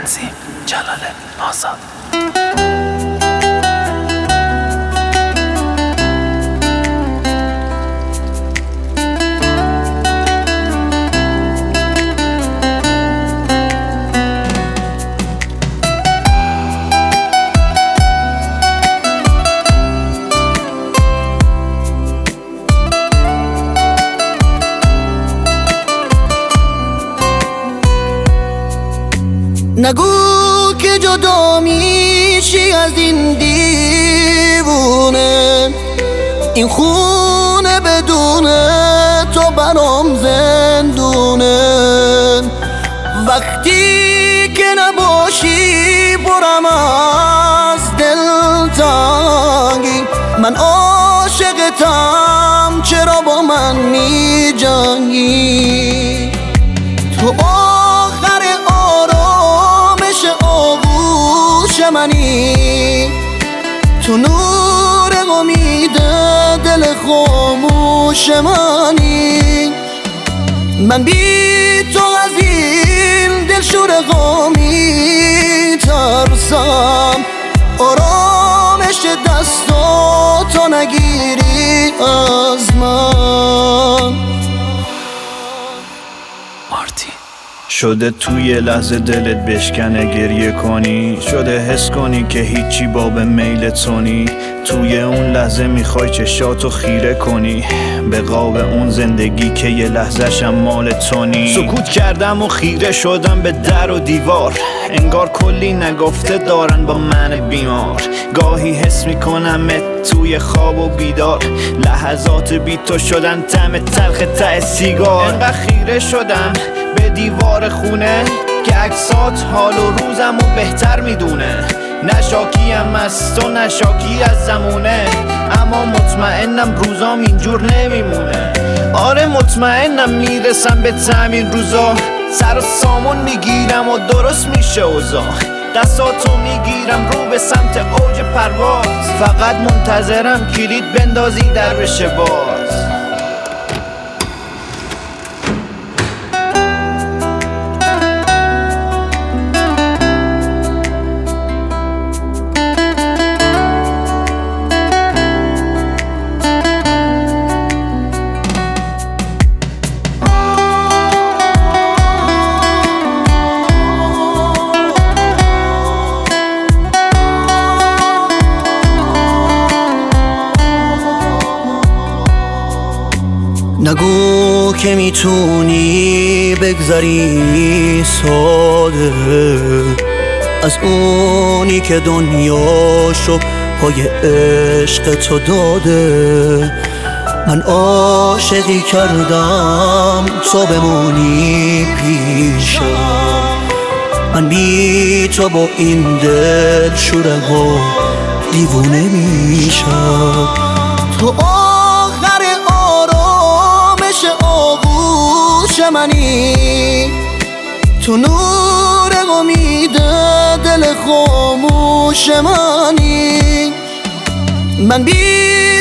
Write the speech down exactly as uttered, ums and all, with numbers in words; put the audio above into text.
تنظیم جلال آزاد. نگو که جدا میشی از این دیوونه، این خونه بدون تو برام زندونه. وقتی که نباشی برم از دلتنگی، من عاشقتم چرا با من می جنگی؟ تو آخر آرامش آغوش منی، تو نور امید دل خاموش منی. من بی تو از این دلشور غمی ترسم، آرامش دستاتو نگیری از من. مارتین شده توی لحظه دلت بشکنه گریه کنی، شده حس کنی که هیچی باب میل تونی. توی اون لحظه میخوای چشاتو خیره کنی به قاب اون زندگی که یه لحظه‌شم مال تونی. سکوت کردم و خیره شدم به در و دیوار، انگار کلی نگفته دارن با من بیمار. گاهی حس میکنم توی خواب و بیدار، لحظات بی تو شدن طعم تلخ ته سیگار. انقدر خیره شدم به دیوار خونه که عکسات حال و روزم و بهتر میدونه. نشاکیم از تو نشاکی از زمونه، اما مطمئنم روزام اینجور نمیمونه. آره مطمئنم میرسم به تعمیر روزا، سر و سامون میگیرم و درست میشه اوضاع. دستاتو میگیرم رو به سمت اوج پرواز، فقط منتظرم کلید بندازی در بشه باز. نگو که میتونی بگذری ساده از اونی که دنیاشو پای عشق تو داده. من عاشقی کردم تو بمونی پیشم، من بی تو با این دل شوره ها دیوونه میشم. تو آغوش منی، تو نور امید دل خاموش منی. من بی